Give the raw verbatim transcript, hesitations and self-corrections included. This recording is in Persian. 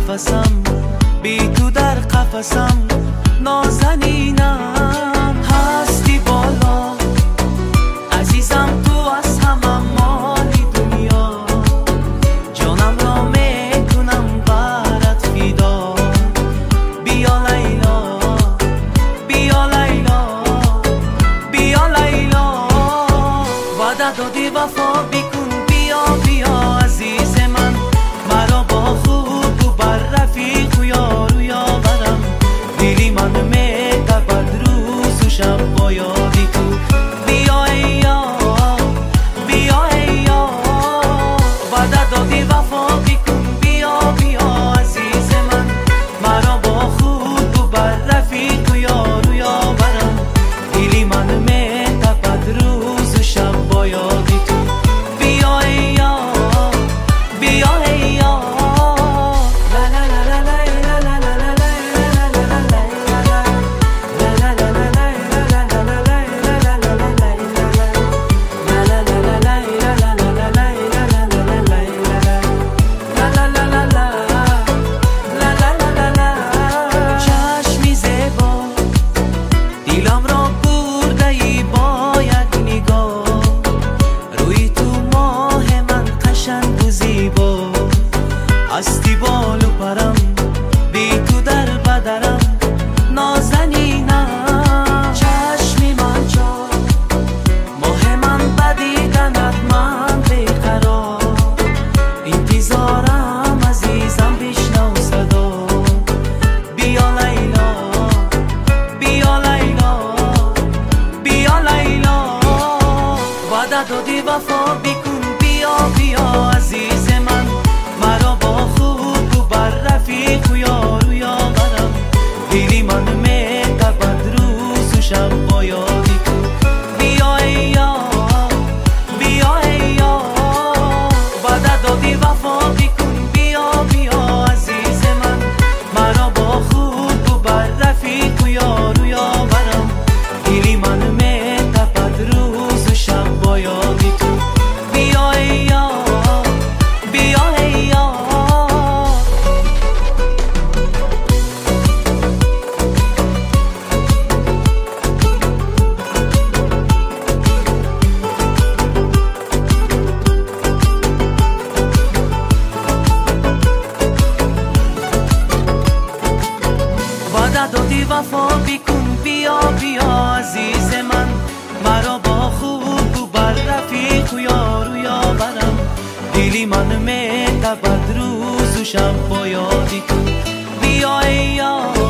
نفسم، بی تو در قفسم، نازنینم هستی بالا عزیزم، تو از همه مالی دنیا، جانم را میکنم برات فدا. بیا لیلا بیا لیلا بیا لیلا، وعده دادی وفا بکن، بیا بیا عزیز من، مرا با خوب و بر رفیق و یار و یاورم، دلی من میتپد روز و شب با یادی تو. بیا ای یار بیا ای یار، وعده دادی وفا بکن، بیا بیا عزیز من، مرا با خوب و بر رفیق و یار و یاورم، دلی من میتپد روز و شب با یادی تو. بیا ای یار بیا ای یار. چشمی زیبا دیلم را برده ای با یک نگاه، روی تو ماه من قشنگ و زیبا، هستی بال و پرم، بی تو در بدرم، نازنینم چشمی من جا، ماه من بدیدنت من بیقرار، انتظارم عزیزم بشنو صدا. بیا لیلا بیا لیلا بیا لیلا، وعده دادی وفا بکن، بیا بیا عزیز من، مرا با خوب و بر رفیق و یار و یاورم، دلی من میتپد روز و شب با یادی تو. بیا ای یار بیا ای یار، وعده دادی وفا بکن، بیا بیا عزیز من، مرا با خوب و بر رفیق و یار و یاورم، دلی من میتپد روز و شب با یادی تو. بیا ای یار بیا ای یار. وعده دادی وفا بکن، بیا بیا عزیز من، مرا با خوب و بر رفیق و یار و یاورم، دلی من میتپد روز و شب با یادی تو. بیا ای یار